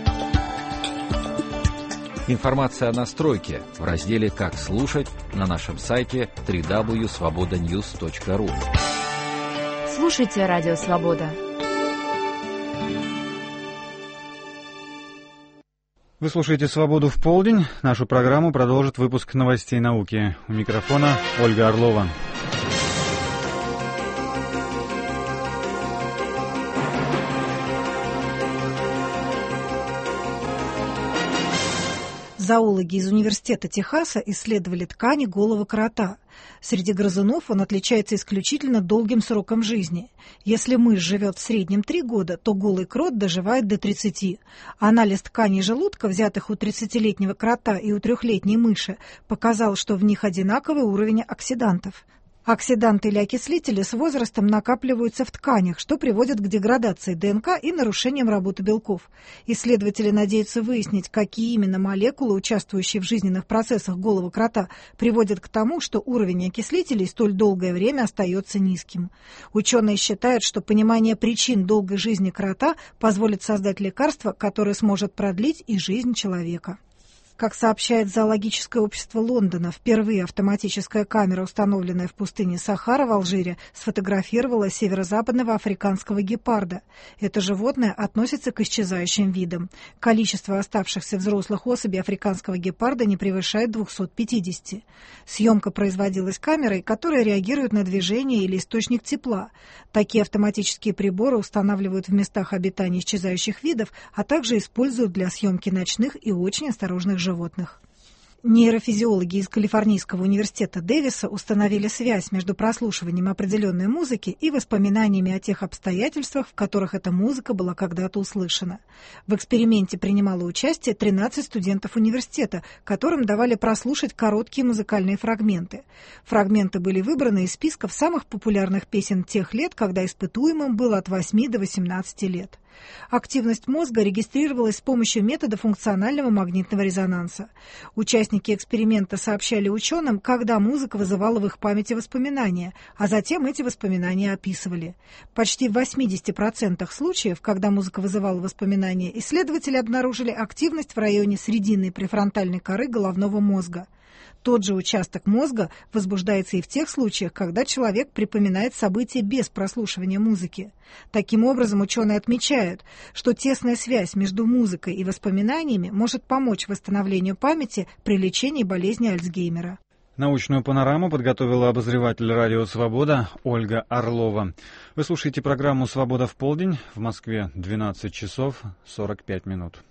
Информация о настройке в разделе «Как слушать» на нашем сайте www.svobodanews.ru. Слушайте Радио Свобода. Вы слушаете «Свободу в полдень». Нашу программу продолжит выпуск новостей науки. У микрофона Ольга Орлова. Зоологи из Университета Техаса исследовали ткани голого крота. Среди грызунов он отличается исключительно долгим сроком жизни. Если мышь живет в среднем 3 года, то голый крот доживает до 30. Анализ тканей желудка, взятых у 30-летнего крота и у 3-летней мыши, показал, что в них одинаковый уровень оксидантов. Оксиданты или окислители с возрастом накапливаются в тканях, что приводит к деградации ДНК и нарушениям работы белков. Исследователи надеются выяснить, какие именно молекулы, участвующие в жизненных процессах голого крота, приводят к тому, что уровень окислителей столь долгое время остается низким. Ученые считают, что понимание причин долгой жизни крота позволит создать лекарство, которое сможет продлить и жизнь человека. Как сообщает Зоологическое общество Лондона, впервые автоматическая камера, установленная в пустыне Сахара в Алжире, сфотографировала северо-западного африканского гепарда. Это животное относится к исчезающим видам. Количество оставшихся взрослых особей африканского гепарда не превышает 250. Съемка производилась камерой, которая реагирует на движение или источник тепла. Такие автоматические приборы устанавливают в местах обитания исчезающих видов, а также используют для съемки ночных и очень осторожных животных. Нейрофизиологи из Калифорнийского университета Дэвиса установили связь между прослушиванием определенной музыки и воспоминаниями о тех обстоятельствах, в которых эта музыка была когда-то услышана. В эксперименте принимало участие 13 студентов университета, которым давали прослушать короткие музыкальные фрагменты. Фрагменты были выбраны из списков самых популярных песен тех лет, когда испытуемым было от 8 до 18 лет. Активность мозга регистрировалась с помощью метода функционального магнитного резонанса. Участники эксперимента сообщали ученым, когда музыка вызывала в их памяти воспоминания, а затем эти воспоминания описывали. Почти в 80% случаев, когда музыка вызывала воспоминания, исследователи обнаружили активность в районе срединной префронтальной коры головного мозга. Тот же участок мозга возбуждается и в тех случаях, когда человек припоминает события без прослушивания музыки. Таким образом, ученые отмечают, что тесная связь между музыкой и воспоминаниями может помочь восстановлению памяти при лечении болезни Альцгеймера. Научную панораму подготовила обозреватель «Радио Свобода» Ольга Орлова. Вы слушаете программу «Свобода в полдень». В Москве 12 часов 45 минут.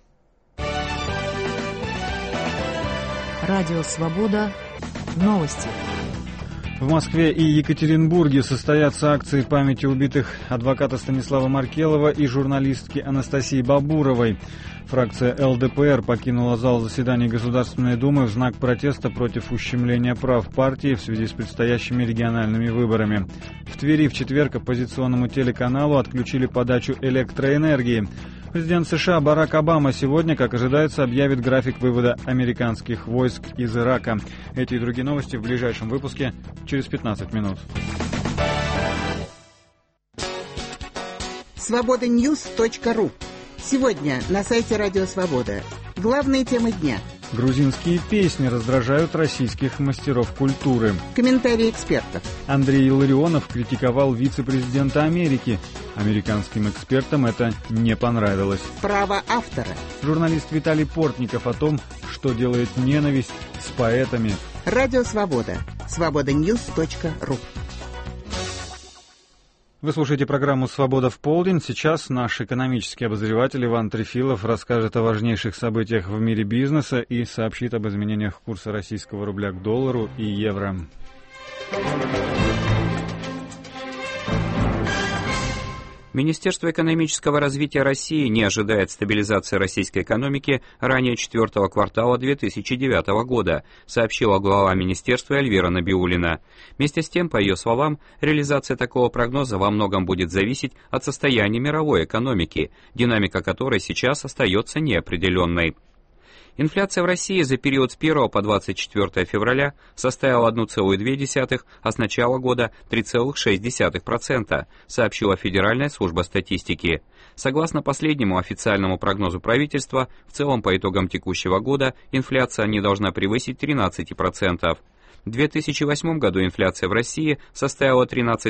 Радио «Свобода». Новости. В Москве и Екатеринбурге состоятся акции памяти убитых адвоката Станислава Маркелова и журналистки Анастасии Бабуровой. Фракция ЛДПР покинула зал заседаний Государственной Думы в знак протеста против ущемления прав партии в связи с предстоящими региональными выборами. В Твери в четверг оппозиционному телеканалу отключили подачу электроэнергии. Президент США Барак Обама сегодня, как ожидается, объявит график вывода американских войск из Ирака. Эти и другие новости в ближайшем выпуске через 15 минут. Свободаnews.ru. Сегодня на сайте Радио Свобода. Главные темы дня. Грузинские песни раздражают российских мастеров культуры. Комментарии экспертов. Андрей Илларионов критиковал вице-президента Америки. Американским экспертам это не понравилось. Право автора. Журналист Виталий Портников о том, что делает ненависть с поэтами. Радио Свобода. Свободаньюс.ру. Вы слушаете программу «Свобода в полдень». Сейчас наш экономический обозреватель Иван Трефилов расскажет о важнейших событиях в мире бизнеса и сообщит об изменениях курса российского рубля к доллару и евро. Министерство экономического развития России не ожидает стабилизации российской экономики ранее четвертого квартала 2009 года, сообщила глава министерства Эльвира Набиуллина. Вместе с тем, по ее словам, реализация такого прогноза во многом будет зависеть от состояния мировой экономики, динамика которой сейчас остается неопределенной. Инфляция в России за период с 1 по 24 февраля составила 1,2%, а с начала года 3,6%, сообщила Федеральная служба статистики. Согласно последнему официальному прогнозу правительства, в целом по итогам текущего года инфляция не должна превысить 13%. В 2008 году инфляция в России составила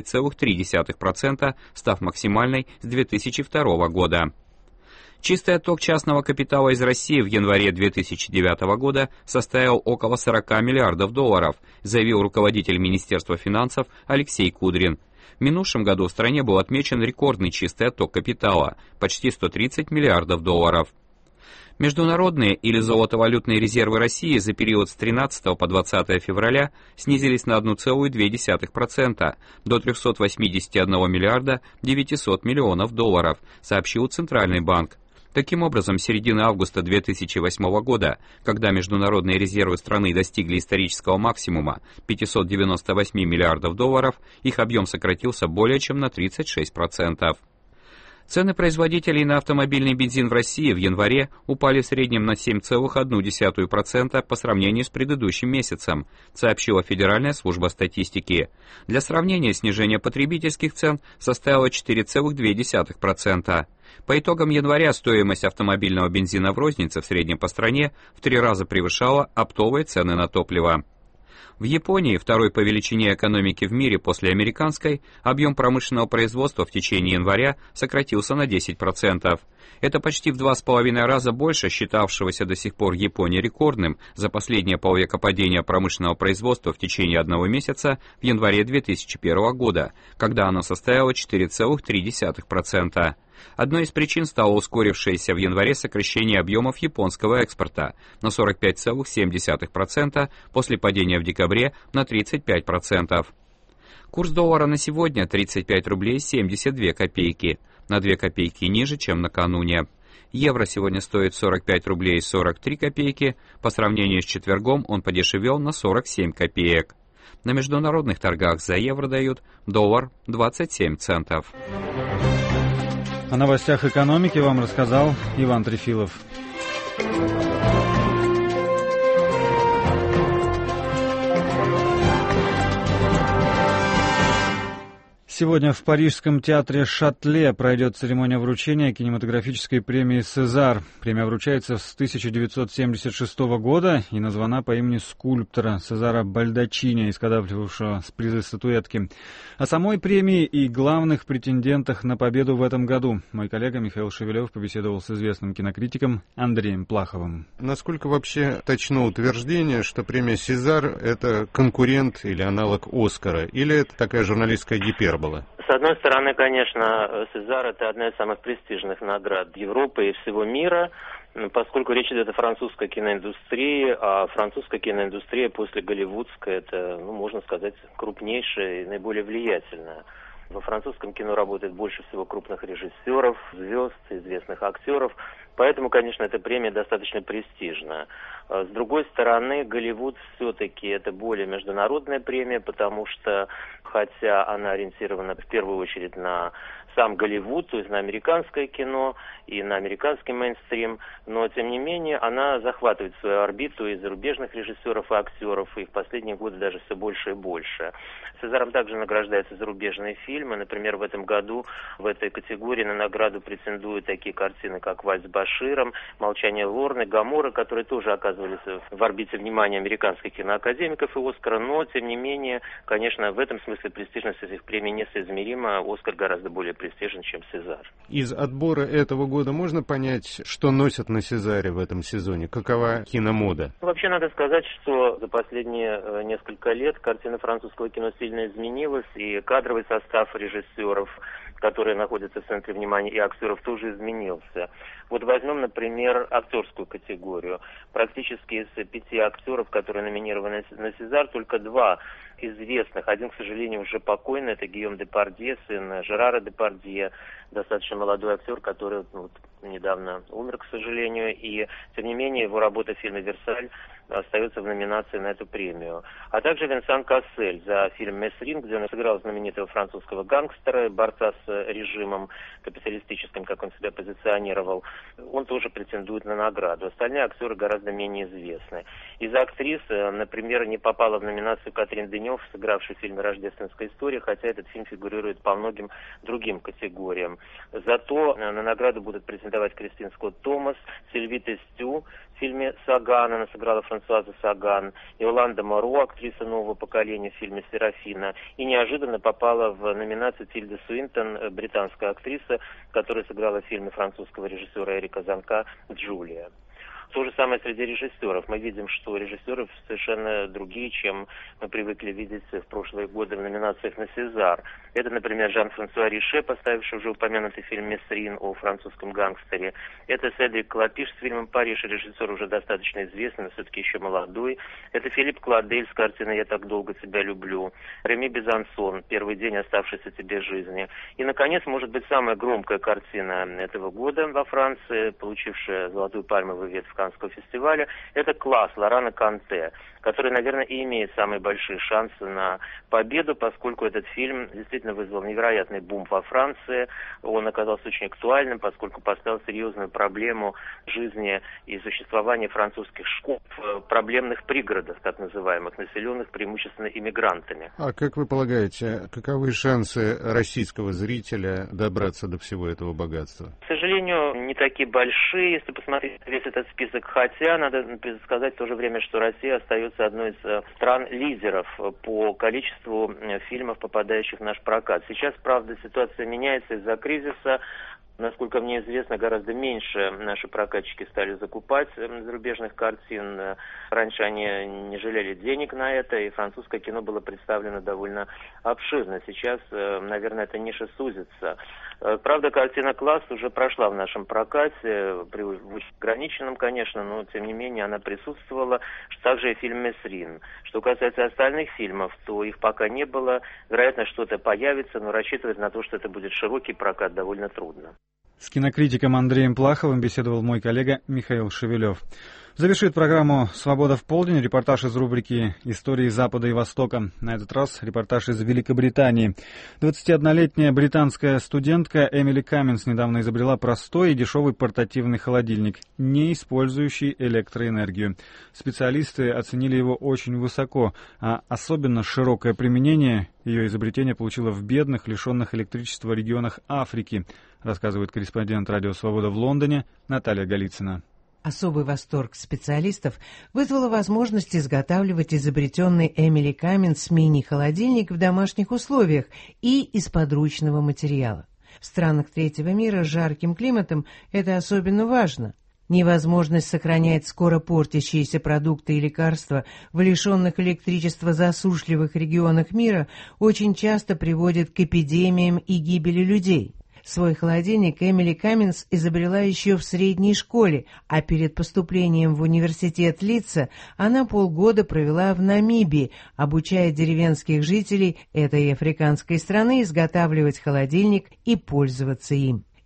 13,3%, став максимальной с 2002 года. Чистый отток частного капитала из России в январе 2009 года составил около 40 миллиардов долларов, заявил руководитель Министерства финансов Алексей Кудрин. В минувшем году в стране был отмечен рекордный чистый отток капитала – почти 130 миллиардов долларов. Международные или золотовалютные резервы России за период с 13 по 20 февраля снизились на 1,2% до 381 миллиарда 900 миллионов долларов, сообщил Центральный банк. Таким образом, с середины августа 2008 года, когда международные резервы страны достигли исторического максимума 598 миллиардов долларов, их объем сократился более чем на 36%. Цены производителей на автомобильный бензин в России в январе упали в среднем на 7,1% по сравнению с предыдущим месяцем, сообщила Федеральная служба статистики. Для сравнения, снижение потребительских цен составило 4,2%. По итогам января стоимость автомобильного бензина в рознице в среднем по стране в 3 раза превышала оптовые цены на топливо. В Японии, второй по величине экономики в мире после американской, объем промышленного производства в течение января сократился на 10%. Это почти в 2,5 раза больше считавшегося до сих пор в Японии рекордным за последние полвека падения промышленного производства в течение одного месяца в январе 2001 года, когда оно составило 4,3%. Одной из причин стало ускорившееся в январе сокращение объемов японского экспорта на 45,7% после падения в декабре на 35%. Курс доллара на сегодня 35 рублей 72 копейки, на 2 копейки ниже, чем накануне. Евро сегодня стоит 45 рублей 43 копейки, по сравнению с четвергом он подешевел на 47 копеек. На международных торгах за евро дают доллар 27 центов. О новостях экономики вам рассказал Иван Трефилов. Сегодня в Парижском театре Шатле пройдет церемония вручения кинематографической премии «Сезар». Премия вручается с 1976 года и названа по имени скульптора Сезара Бальдачини, изготавливавшего призы статуэтки. О самой премии и главных претендентах на победу в этом году мой коллега Михаил Шевелев побеседовал с известным кинокритиком Андреем Плаховым. Насколько вообще точно утверждение, что премия «Сезар» — это конкурент или аналог «Оскара», или это такая журналистская гипербола? С одной стороны, конечно, «Сезар» — это одна из самых престижных наград Европы и всего мира, поскольку речь идет о французской киноиндустрии, а французская киноиндустрия после голливудской — это, можно сказать, крупнейшая и наиболее влиятельная. Во французском кино работает больше всего крупных режиссеров, звезд, известных актеров, поэтому, конечно, эта премия достаточно престижная. С другой стороны, Голливуд все-таки это более международная премия, потому что, хотя она ориентирована в первую очередь на сам Голливуд, то есть на американское кино и на американский мейнстрим, но, тем не менее, она захватывает свою орбиту и зарубежных режиссеров и актеров, и в последние годы даже все больше и больше. Сезаром также награждаются зарубежные фильмы. Например, в этом году в этой категории на награду претендуют такие картины, как «Вальс с Баширом», «Молчание Лорны», «Гоморра», которые тоже оказывались в орбите внимания американских киноакадемиков и Оскара, но, тем не менее, конечно, в этом смысле престижность этих премий несоизмерима. Оскар гораздо более престижен, чем Сезар. Из отбора этого года можно понять, что носят на Сезаре в этом сезоне? Какова киномода? Вообще надо сказать, что за последние несколько лет картина французского кино сильно изменилась, и кадровый состав режиссеров, которые находятся в центре внимания, и актеров тоже изменился. Вот возьмем, например, актерскую категорию. Практически из 5 актеров, которые номинированы на Сезар, только 2 известных. Один, к сожалению, уже покойный, это Гийом Депардье, сын Жерара Депардье, достаточно молодой актер, который недавно умер, к сожалению, и, тем не менее, его работа в фильме «Версаль» остается в номинации на эту премию. А также Винсан Кассель за фильм «Месрин», где он сыграл знаменитого французского гангстера, борца с режимом капиталистическим, как он себя позиционировал. Он тоже претендует на награду. Остальные актеры гораздо менее известны. Из актрис, например, не попала в номинацию Катрин Денев, сыгравшая в фильме «Рождественская история», хотя этот фильм фигурирует по многим другим категориям. Зато на награду будут претендовать Кристин Скотт Томас, Сильви Тестю в фильме «Саган», она сыграла Франсуаза Саган, Иоланда Моро, актриса нового поколения в фильме «Серафина», и неожиданно попала в номинацию Тильда Суинтон, британская актриса, которая сыграла в фильме французского режиссера Эрика Занка «Джулия». То же самое среди режиссеров. Мы видим, что режиссеры совершенно другие, чем мы привыкли видеть в прошлые годы в номинациях на Сезар. Это, например, Жан-Франсуа Рише, поставивший уже упомянутый фильм «Месрин» о французском гангстере. Это Седрик Клапиш с фильмом «Париж», режиссер уже достаточно известный, но все-таки еще молодой. Это Филипп Кладель с картиной «Я так долго тебя люблю». Реми Безансон «Первый день оставшейся тебе жизни». И, наконец, может быть, самая громкая картина этого года во Франции, получившая «Золотую пальмовую ветвь» Каннского фестиваля, это «Класс» Лорана Канте, который, наверное, и имеет самые большие шансы на победу, поскольку этот фильм действительно вызвал невероятный бум во Франции. Он оказался очень актуальным, поскольку поставил серьезную проблему жизни и существования французских школ в проблемных пригородах, так называемых, населенных преимущественно иммигрантами. А как вы полагаете, каковы шансы российского зрителя добраться до всего этого богатства? К сожалению, не такие большие, если посмотреть весь этот список, хотя надо сказать в то же время, что Россия остается одной из стран-лидеров по количеству фильмов, попадающих в наш прокат. Сейчас, правда, ситуация меняется из-за кризиса. Насколько мне известно, гораздо меньше наши прокатчики стали закупать зарубежных картин. Раньше они не жалели денег на это, и французское кино было представлено довольно обширно. Сейчас, наверное, эта ниша сузится. Правда, картина «Класс» уже прошла в нашем прокате, при ограниченном, конечно, но, тем не менее, она присутствовала. Также и фильм «Месрин». Что касается остальных фильмов, то их пока не было. Вероятно, что-то появится, но рассчитывать на то, что это будет широкий прокат, довольно трудно. С кинокритиком Андреем Плаховым беседовал мой коллега Михаил Шевелев. Завершит программу «Свобода в полдень» репортаж из рубрики «Истории Запада и Востока». На этот раз репортаж из Великобритании. 21-летняя британская студентка Эмили Камминс недавно изобрела простой и дешевый портативный холодильник, не использующий электроэнергию. Специалисты оценили его очень высоко, а особенно широкое применение ее изобретение получило в бедных, лишенных электричества регионах Африки, рассказывает корреспондент «Радио Свобода» в Лондоне Наталья Голицына. Особый восторг специалистов вызвала возможность изготавливать изобретенный Эмили Камминс мини-холодильник в домашних условиях и из подручного материала. В странах третьего мира с жарким климатом это особенно важно. Невозможность сохранять скоро портящиеся продукты и лекарства в лишенных электричества засушливых регионах мира очень часто приводит к эпидемиям и гибели людей. Свой холодильник Эмили Камминс изобрела еще в средней школе, а перед поступлением в университет Лидса она полгода провела в Намибии, обучая деревенских жителей этой африканской страны изготавливать холодильник и пользоваться им.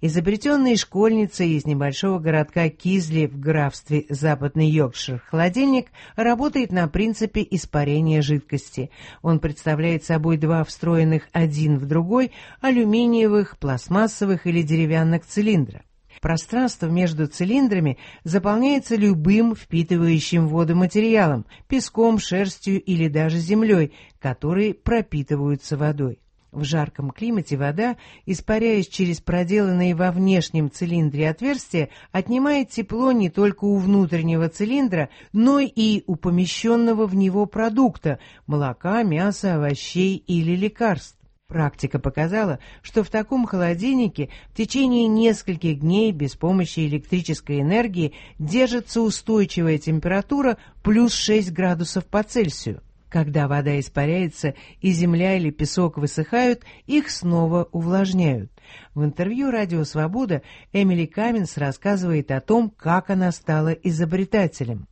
Изобретенный школьницей из небольшого городка Кизли в графстве Западный Йоркшир холодильник работает на принципе испарения жидкости. Он представляет собой два встроенных один в другой алюминиевых, пластмассовых или деревянных цилиндра. Пространство между цилиндрами заполняется любым впитывающим воду материалом, песком, шерстью или даже землей, которые пропитываются водой. В жарком климате вода, испаряясь через проделанные во внешнем цилиндре отверстия, отнимает тепло не только у внутреннего цилиндра, но и у помещенного в него продукта – молока, мяса, овощей или лекарств. Практика показала, что в таком холодильнике в течение нескольких дней без помощи электрической энергии держится устойчивая температура плюс 6 градусов по Цельсию. Когда вода испаряется и земля или песок высыхают, их снова увлажняют. В интервью «Радио Свобода» Эмили Камминс рассказывает о том, как она стала изобретателем.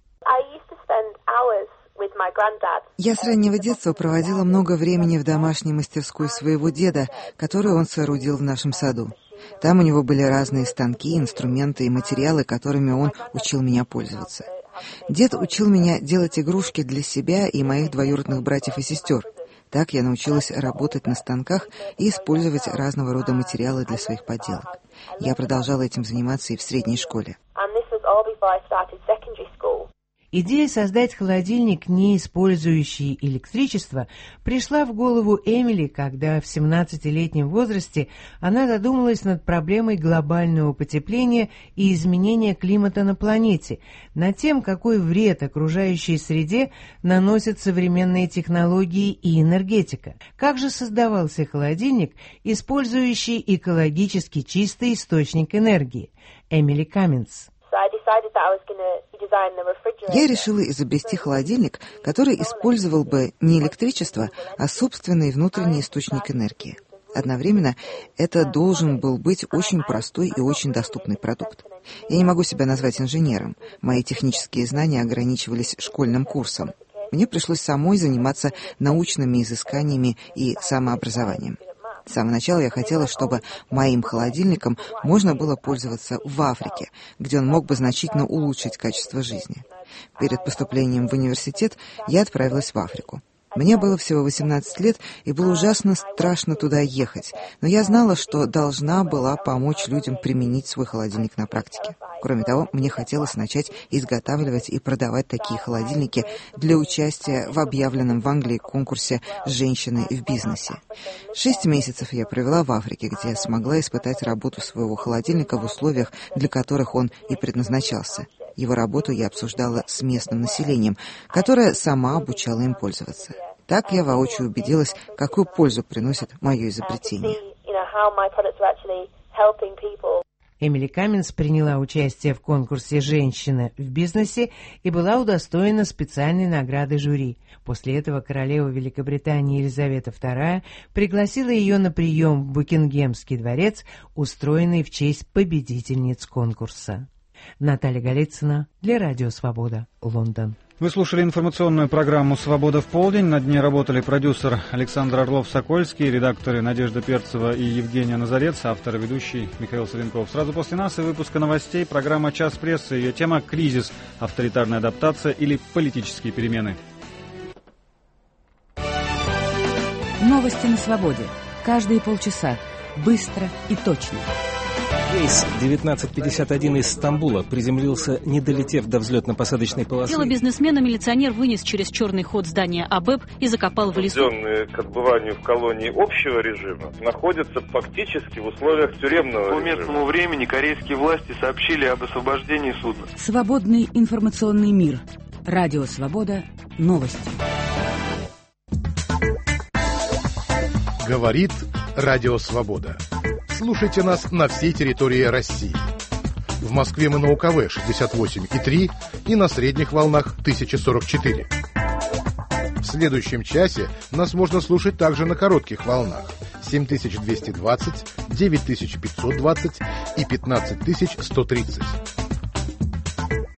Я с раннего детства проводила много времени в домашней мастерской своего деда, которую он соорудил в нашем саду. Там у него были разные станки, инструменты и материалы, которыми он учил меня пользоваться. Дед учил меня делать игрушки для себя и моих двоюродных братьев и сестер. Так я научилась работать на станках и использовать разного рода материалы для своих поделок. Я продолжала этим заниматься и в средней школе. Идея создать холодильник, не использующий электричество, пришла в голову Эмили, когда в 17-летнем возрасте она задумалась над проблемой глобального потепления и изменения климата на планете, над тем, какой вред окружающей среде наносят современные технологии и энергетика. Как же создавался холодильник, использующий экологически чистый источник энергии? Эмили Камминс. Я решила изобрести холодильник, который использовал бы не электричество, а собственный внутренний источник энергии. Одновременно это должен был быть очень простой и очень доступный продукт. Я не могу себя назвать инженером. Мои технические знания ограничивались школьным курсом. Мне пришлось самой заниматься научными изысканиями и самообразованием. С самого начала я хотела, чтобы моим холодильником можно было пользоваться в Африке, где он мог бы значительно улучшить качество жизни. Перед поступлением в университет я отправилась в Африку. Мне было всего 18 лет, и было ужасно страшно туда ехать, но я знала, что должна была помочь людям применить свой холодильник на практике. Кроме того, мне хотелось начать изготавливать и продавать такие холодильники для участия в объявленном в Англии конкурсе «Женщины в бизнесе». 6 месяцев я провела в Африке, где я смогла испытать работу своего холодильника в условиях, для которых он и предназначался. Его работу я обсуждала с местным населением, которое сама обучала им пользоваться. Так я воочию убедилась, какую пользу приносит мое изобретение. Эмили Камминс приняла участие в конкурсе «Женщина в бизнесе» и была удостоена специальной награды жюри. После этого королева Великобритании Елизавета II пригласила ее на прием в Букингемский дворец, устроенный в честь победительниц конкурса. Наталья Голицына для Радио Свобода, Лондон. Вы слушали информационную программу «Свобода в полдень». Над ней работали продюсер Александр Орлов-Сокольский, редакторы Надежда Перцева и Евгения Назарец, автор и ведущий Михаил Савенков. Сразу после нас и выпуска новостей программа «Час прессы». Ее тема «Кризис, авторитарная адаптация или политические перемены». Новости на свободе. Каждые полчаса. Быстро и точно. Рейс 1951 из Стамбула приземлился, не долетев до взлетно-посадочной полосы. Тело бизнесмена милиционер вынес через черный ход здания АБЭП и закопал в лесу. Осужденные к отбыванию в колонии общего режима находятся фактически в условиях тюремного режима. По местному времени корейские власти сообщили об освобождении судна. Свободный информационный мир. Радио Свобода. Новости. Говорит Радио Свобода. Слушайте нас на всей территории России. В Москве мы на УКВ 68,3 и на средних волнах 1044. В следующем часе нас можно слушать также на коротких волнах 7220, 9520 и 15130.